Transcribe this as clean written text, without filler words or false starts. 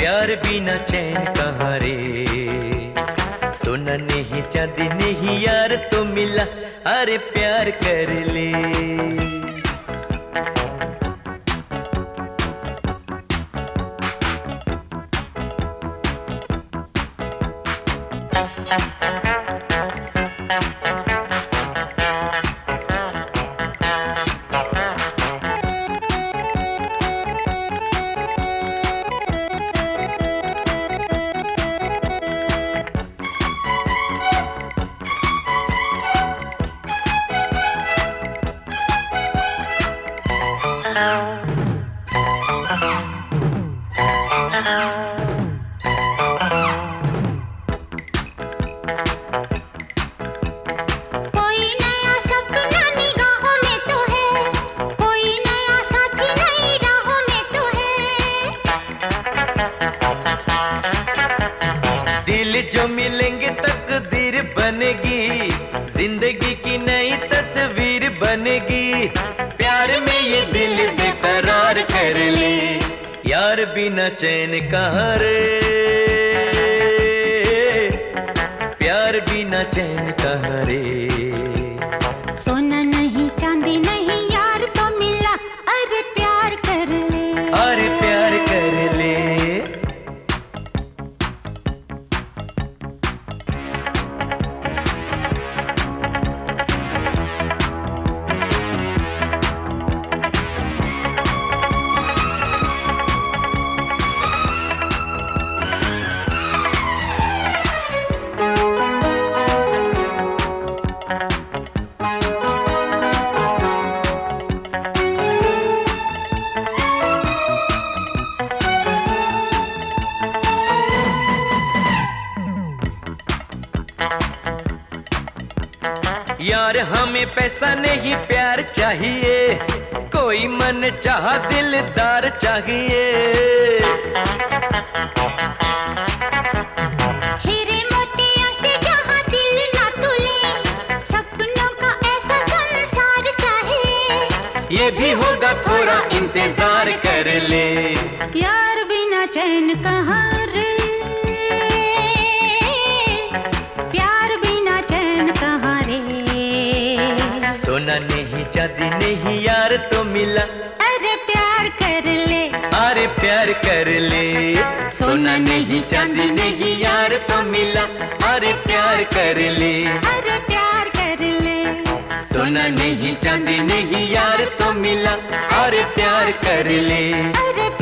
प्यार बिना चैन कहाँ रे। सोना नहीं चांदी नहीं यार तो मिला, अरे प्यार कर ले। कोई नया सपना निगाहों में तो है, कोई नया साथी नई राहों में तो है। दिल जो मिलेंगे तकदीर बनेगी, जिंदगी की नई तस्वीर बनेगी। प्यार में ये दिल बेकरार कर ले, यार बिना चैन कहाँ रे। प्यार बिना चैन कहाँ रे। सोना नहीं चांदी नहीं यार तो मिला, अरे प्यार कर ले, अरे प्यार कर ले। यार हमें पैसा नहीं प्यार चाहिए, कोई मन चाह दिलदार चाहिए। हीरे मोतियों से जहाँ दिल ना तुले, सपनों का ऐसा संसार चाहिए। ये भी होगा थोड़ा इंतजार कर ले, यार बिना चैन कहाँ रे। प्यार बिना चैन कहाँ रे। सोना नहीं चांदी नहीं यार तो मिला, अरे प्यार कर ले, अरे प्यार कर ले। सोना नहीं चांदी नहीं यार तो मिला, अरे प्यार कर ले, अरे प्यार कर ले। सोना नहीं चांदी नहीं यार तो मिला, अरे प्यार कर ले। अरे